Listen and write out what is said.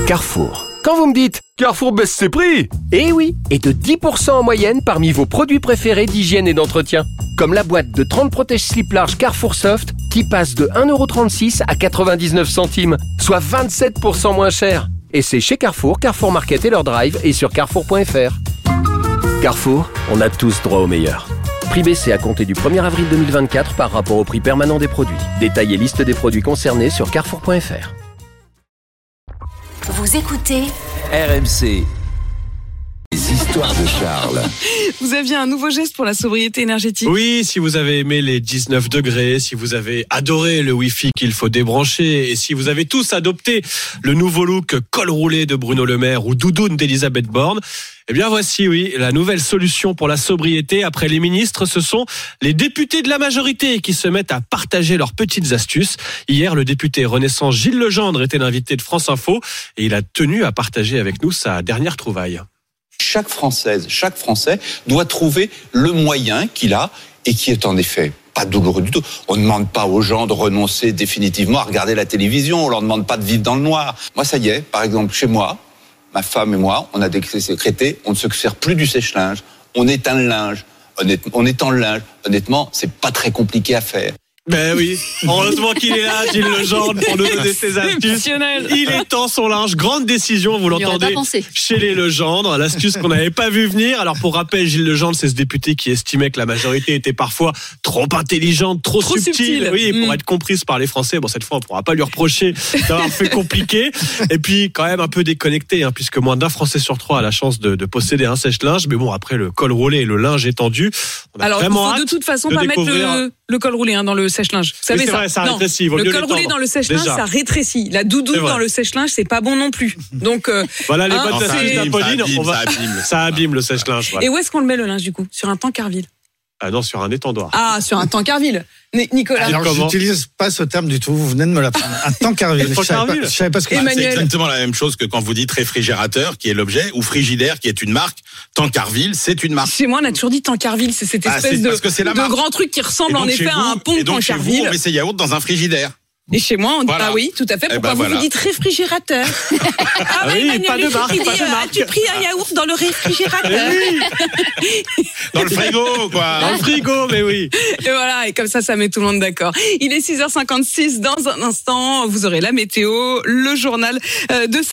Carrefour. Quand vous me dites « Carrefour baisse ses prix !» Eh oui, et de 10% en moyenne parmi vos produits préférés d'hygiène et d'entretien. Comme la boîte de 30 protège-slips larges Carrefour Soft qui passe de 1,36€ à 99 centimes, soit 27% moins cher. Et c'est chez Carrefour, Carrefour Market et leur drive et sur carrefour.fr. Carrefour, on a tous droit au meilleur. Prix baissé à compter du 1er avril 2024 par rapport au prix permanent des produits. Détail et liste des produits concernés sur carrefour.fr. Vous écoutez RMC. Les histoires de Charles. Vous aviez un nouveau geste pour la sobriété énergétique. Oui, si vous avez aimé les 19 degrés, si vous avez adoré le Wi-Fi qu'il faut débrancher, et si vous avez tous adopté le nouveau look col roulé de Bruno Le Maire ou doudoune d'Elisabeth Borne, eh bien voici, oui, la nouvelle solution pour la sobriété. Après les ministres, ce sont les députés de la majorité qui se mettent à partager leurs petites astuces. Hier, le député Renaissance Gilles Legendre était l'invité de France Info et il a tenu à partager avec nous sa dernière trouvaille. Chaque Française, chaque Français doit trouver le moyen qu'il a et qui est en effet pas douloureux du tout. On ne demande pas aux gens de renoncer définitivement à regarder la télévision, on leur demande pas de vivre dans le noir. Moi, ça y est, par exemple, chez moi, ma femme et moi, on a décrété, on ne se sert plus du sèche-linge, on éteint le linge. On étend le linge. Honnêtement, c'est pas très compliqué à faire. Ben oui, heureusement qu'il est là, Gilles Legendre, pour nous donner ses astuces. Il étend son linge, grande décision, vous l'entendez chez les Legendre, l'astuce qu'on n'avait pas vu venir. Alors pour rappel, Gilles Legendre, c'est ce député qui estimait que la majorité était parfois trop intelligente, trop subtile. Oui, pour être comprise par les Français. Bon, cette fois, on ne pourra pas lui reprocher d'avoir fait compliqué. Et puis quand même un peu déconnecté, puisque moins d'un Français sur trois a la chance de posséder un sèche-linge. Mais bon, après le col roulé et le linge étendu, on a vraiment hâte de toute façon pas mettre le col roulé dans le sèche-linge. Vous savez, c'est vrai, ça rétrécit. Le col roulé dans le sèche-linge, ça rétrécit. La doudoune dans le sèche-linge, c'est pas bon non plus. Donc voilà les bonnes astuces d'Apolline. Ça abîme le sèche-linge. Voilà. Et où est-ce qu'on le met le linge du coup ? Sur un tankerville ? Ah non, sur un étendoir. Ah, sur un tankerville. Nicolas. Alors, j'utilise pas ce terme du tout. Vous venez de me l'apprendre. Un tankerville. Je savais pas ce que Emmanuel. C'est exactement la même chose que quand vous dites réfrigérateur, qui est l'objet, ou frigidaire, qui est une marque. Tankerville, c'est une marque. Chez moi, on a toujours dit tankerville. C'est cette espèce de grand truc qui ressemble en effet à un pont de tankerville. Chez vous, on met ses yaourts dans un frigidaire. Et chez moi, on dit ah oui, tout à fait. Pourquoi vous dites réfrigérateur ? Ah oui, Emmanuel, pas de marque. Tu pris un yaourt dans le réfrigérateur. Dans le frigo, quoi. Dans le frigo, mais oui. Et voilà, et comme ça met tout le monde d'accord. Il est 6h56. Dans un instant, vous aurez la météo, le journal de